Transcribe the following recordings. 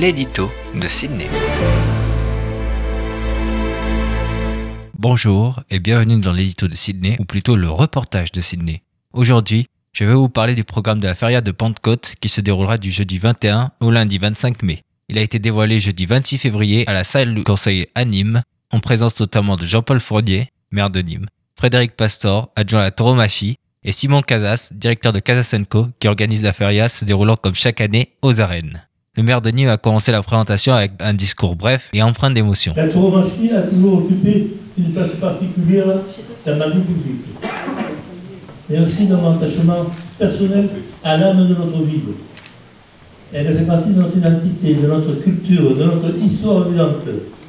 l'édito de Sydney. Bonjour et bienvenue dans l'édito de Sydney, ou plutôt le reportage de Sydney. Aujourd'hui, je vais vous parler du programme de la Feria de Pentecôte qui se déroulera du jeudi 21 au lundi 25 mai. Il a été dévoilé jeudi 26 février à la salle du conseil à Nîmes, en présence notamment de Jean-Paul Fournier, maire de Nîmes, Frédéric Pastor, adjoint à la tauromachie, et Simon Casas, directeur de Casas & Co, qui organise la feria se déroulant comme chaque année aux arènes. Le maire de Nîmes a commencé la présentation avec un discours bref et empreint d'émotion. La tauromachie a toujours occupé une place particulière dans ma vie publique, mais aussi dans mon attachement personnel à l'âme de notre vie. Elle fait partie de notre identité, de notre culture, de notre histoire vivante.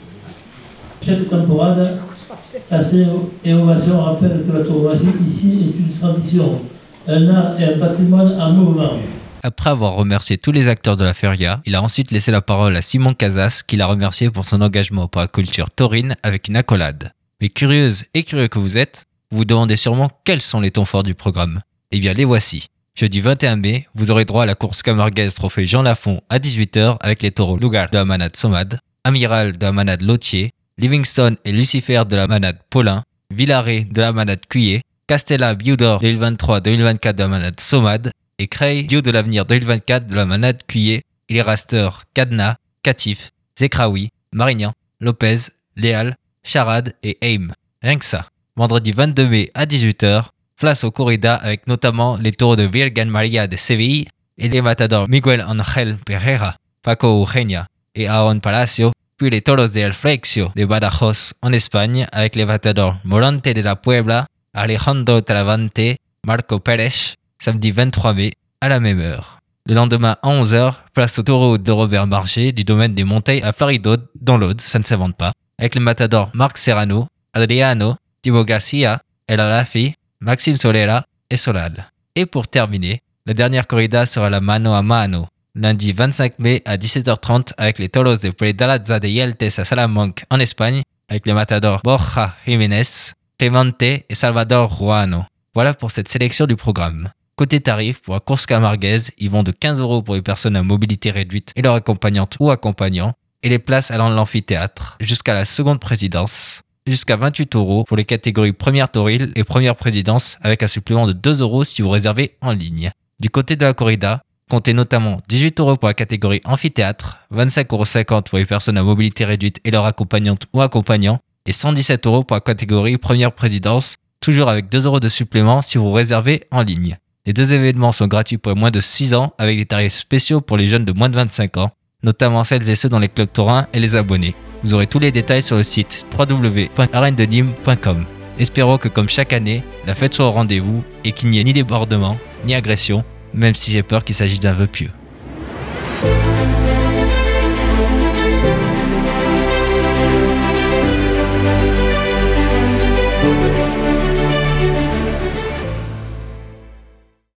Chaque temporade, passé et ovation rappelle que la tauromachie ici est une tradition, un art et un patrimoine en mouvement. Après avoir remercié tous les acteurs de la feria, il a ensuite laissé la parole à Simon Casas, qui l'a remercié pour son engagement pour la culture taurine avec une accolade. Mais curieuse et curieux que vous êtes, vous vous demandez sûrement quels sont les tons forts du programme. Eh bien les voici. Jeudi 21 mai, vous aurez droit à la course camarguaise trophée Jean Lafont à 18h avec les taureaux Lugar de la manade Somad, Amiral de la manade Lotier, Livingston et Lucifer de la manade Paulin, Villaret de la manade Cuyer, Castella Biudor 2023-2024 de la manade Somad et Cray Dio de l'avenir 2024 de la manade Cuyer et les rasters Cadna, Catif, Zekraoui, Marignan, Lopez, Léal, Charade et Aim. Rien que ça. Vendredi 22 mai à 18h, place au corrida avec notamment les taureaux de Virgen Maria de Séville et les matadors Miguel Ángel Pereira, Paco Eugenia et Aaron Palacio, puis les toros de El Flexio de Badajoz en Espagne avec les matadors Morante de la Puebla, Alejandro Talavante, Marco Pérez, samedi 23 mai à la même heure. Le lendemain à 11h, place au taureau de Robert Marché du domaine des Monteils à Faridod, dans l'Aude, ça ne s'invente pas, avec les matadors Marc Serrano, Adriano, Timo Garcia, El Alafi, Maxime Solera et Solal. Et pour terminer, la dernière corrida sera la mano a mano, lundi 25 mai à 17h30 avec les toros de Predalaza de Yeltes à Salamanque en Espagne, avec les matadors Borja Jiménez, Clemente et Salvador Ruano. Voilà pour cette sélection du programme. Côté tarif, pour la course camarguaise, ils vont de 15 € pour les personnes à mobilité réduite et leur accompagnante ou accompagnant, et les places allant de l'amphithéâtre jusqu'à la seconde présidence, jusqu'à 28 € pour les catégories première taurille et première présidence, avec un supplément de 2 € si vous réservez en ligne. Du côté de la corrida, comptez notamment 18 € pour la catégorie amphithéâtre, 25,50 € pour les personnes à mobilité réduite et leur accompagnante ou accompagnant, et 117 € pour la catégorie première présidence, toujours avec 2 € de supplément si vous réservez en ligne. Les deux événements sont gratuits pour les moins de 6 ans avec des tarifs spéciaux pour les jeunes de moins de 25 ans, notamment celles et ceux dans les clubs taurins et les abonnés. Vous aurez tous les détails sur le site www.arenedenimes.com. Espérons que comme chaque année, la fête soit au rendez-vous et qu'il n'y ait ni débordement, ni agression, même si j'ai peur qu'il s'agisse d'un vœu pieux.